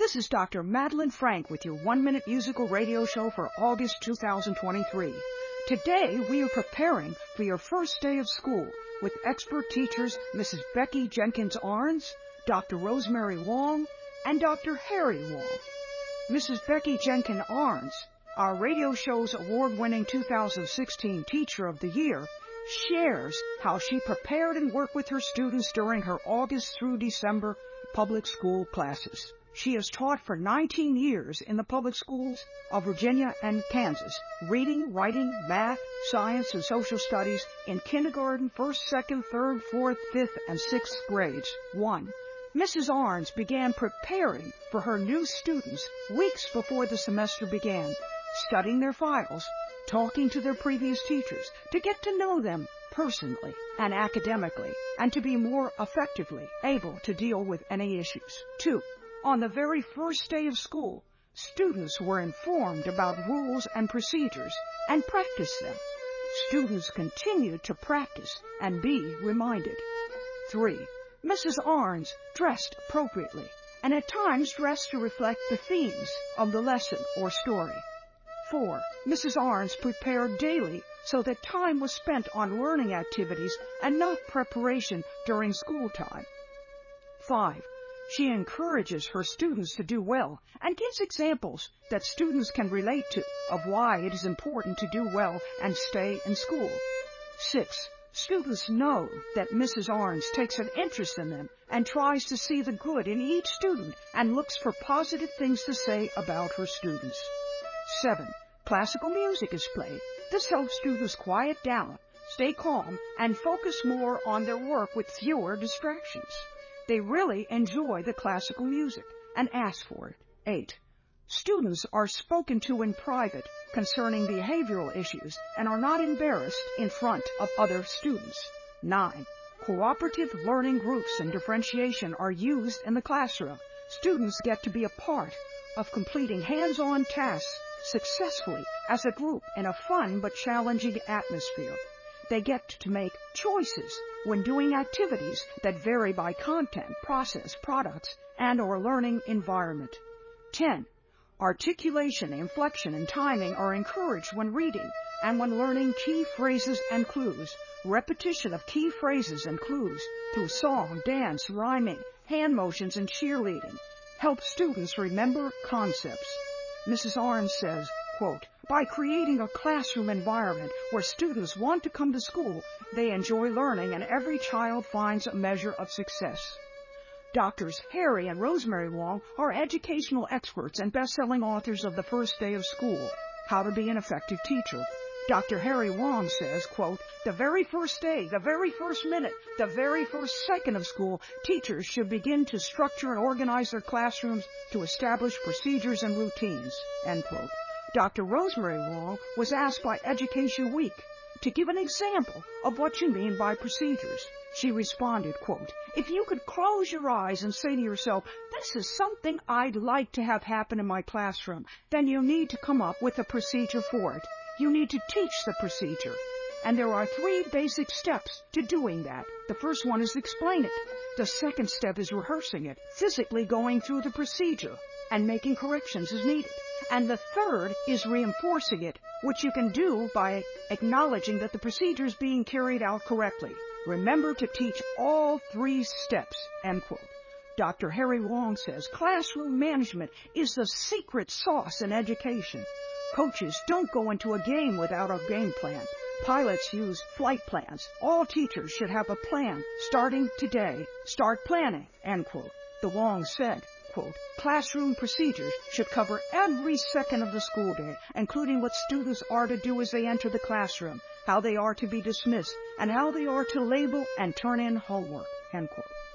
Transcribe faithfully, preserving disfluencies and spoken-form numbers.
This is Doctor Madeline Frank with your one-minute musical radio show for August two thousand twenty-three. Today, we are preparing for your first day of school with expert teachers Missus Becky Jenkins Arns, Doctor Rosemary Wong, and Doctor Harry Wong. Missus Becky Jenkins Arns, our radio show's award-winning two thousand sixteen Teacher of the Year, shares how she prepared and worked with her students during her August through December public school classes. She has taught for nineteen years in the public schools of Virginia and Kansas, reading, writing, math, science, and social studies in kindergarten, first, second, third, fourth, fifth, and sixth grades. One. Missus Arns began preparing for her new students weeks before the semester began, studying their files, talking to their previous teachers to get to know them personally and academically, and to be more effectively able to deal with any issues. Two. On the very first day of school, students were informed about rules and procedures and practiced them. Students continued to practice and be reminded. Three. Missus Arns dressed appropriately and at times dressed to reflect the themes of the lesson or story. Four. Missus Arns prepared daily so that time was spent on learning activities and not preparation during school time. Five. She encourages her students to do well and gives examples that students can relate to of why it is important to do well and stay in school. Six. Students know that Missus Arns takes an interest in them and tries to see the good in each student and looks for positive things to say about her students. Seven. Classical music is played. This helps students quiet down, stay calm, and focus more on their work with fewer distractions. They really enjoy the classical music and ask for it. Eight. Students are spoken to in private concerning behavioral issues and are not embarrassed in front of other students. Nine. Cooperative learning groups and differentiation are used in the classroom. Students get to be a part of completing hands-on tasks successfully as a group in a fun but challenging atmosphere. They get to make choices when doing activities that vary by content, process, products, and or learning environment. Ten. Articulation, inflection, and timing are encouraged when reading and when learning key phrases and clues. Repetition of key phrases and clues through song, dance, rhyming, hand motions, and cheerleading help students remember concepts. Missus Arns says, quote, by creating a classroom environment where students want to come to school, they enjoy learning and every child finds a measure of success. Doctors Harry and Rosemary Wong are educational experts and best-selling authors of The First Day of School, How to Be an Effective Teacher. Doctor Harry Wong says, quote, the very first day, the very first minute, the very first second of school, teachers should begin to structure and organize their classrooms to establish procedures and routines, end quote. Doctor Rosemary Wong was asked by Education Week to give an example of what you mean by procedures. She responded, quote, if you could close your eyes and say to yourself, this is something I'd like to have happen in my classroom, then you need to come up with a procedure for it. You need to teach the procedure. And there are three basic steps to doing that. The first one is explain it. The second step is rehearsing it, physically going through the procedure and making corrections as needed. And the third is reinforcing it, which you can do by acknowledging that the procedure is being carried out correctly. Remember to teach all three steps, end quote. Doctor Harry Wong says, classroom management is the secret sauce in education. Coaches don't go into a game without a game plan. Pilots use flight plans. All teachers should have a plan starting today. Start planning, end quote. The Wong said, quote, classroom procedures should cover every second of the school day, including what students are to do as they enter the classroom, how they are to be dismissed, and how they are to label and turn in homework, end quote.